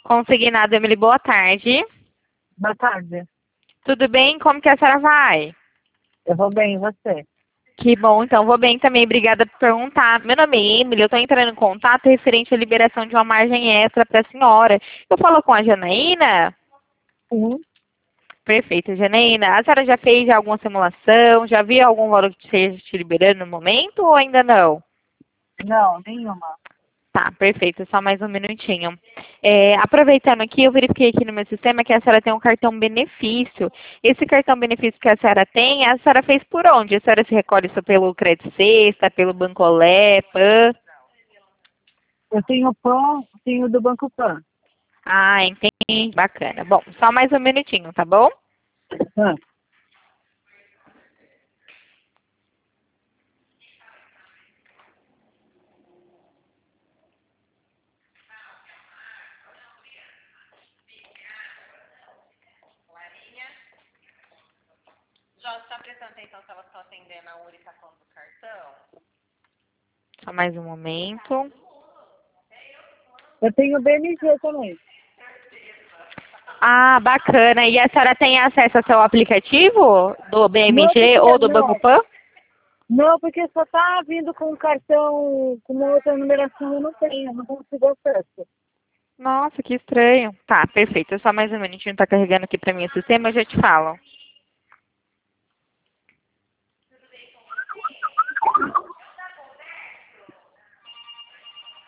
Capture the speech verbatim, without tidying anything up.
Consignado, Emily, boa tarde. Boa tarde. Tudo bem? Como que a senhora vai? Eu vou bem, e você? Que bom, então vou bem também. Obrigada por perguntar. Meu nome é Emily, eu estou entrando em contato referente à liberação de uma margem extra para a senhora. Eu falo com a Janaína? Sim. Perfeito, Janaína. A senhora já fez alguma simulação? Já viu algum valor que esteja te liberando no momento ou ainda não? Não, nenhuma. Tá, perfeito. Só mais um minutinho. É, aproveitando aqui, eu verifiquei aqui no meu sistema que a senhora tem um cartão benefício. Esse cartão benefício que a senhora tem, a senhora fez por onde? A senhora se recolhe isso pelo Credit Sexta, pelo Bancolé, Pan? Eu tenho Pan, tenho do Banco Pan. Ah, entendi. Bacana. Bom, só mais um minutinho, tá bom? Ah, Já está prestando atenção se elas estão atendendo a unificação do cartão? Só mais um momento. eu tenho B M G também. Ah, bacana. E a senhora tem acesso ao seu aplicativo do Não, B M G porque ou do Banco não. Pan? Não, porque só tá vindo com um cartão com uma outra numeração, eu não tenho, eu não consigo acesso. Nossa, que estranho. Tá, perfeito. Só mais um minutinho, tá carregando aqui pra mim o sistema, eu já te falo.